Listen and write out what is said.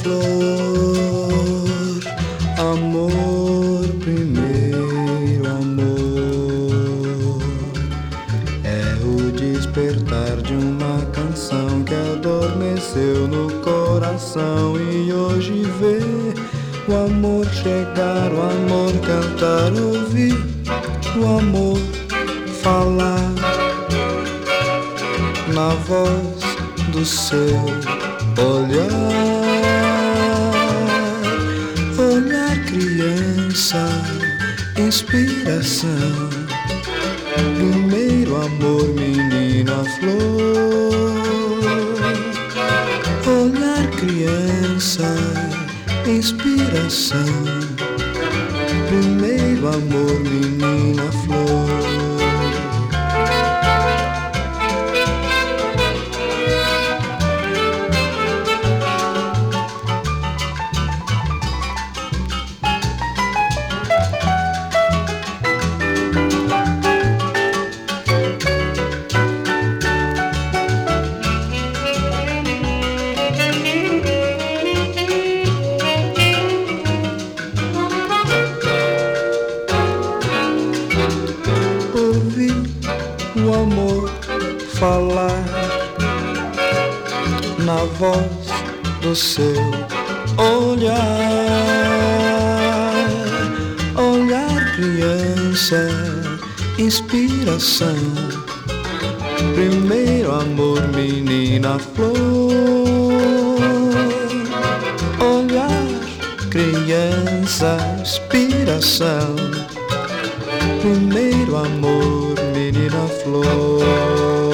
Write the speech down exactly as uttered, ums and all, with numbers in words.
flor, amor, primeiro amor. É o despertar de uma canção que adormeceu no coração e hoje vê o amor chegar, o amor cantar, ouvir o amor falar na voz do seu olhar. Olhar criança, inspiração, primeiro amor, menina flor. Olhar criança, inspiração, primeiro amor, menina flor. O amor falar na voz do seu olhar. Olhar criança, inspiração, primeiro amor, menina flor. Olhar criança, inspiração, primeiro amor, menina flor.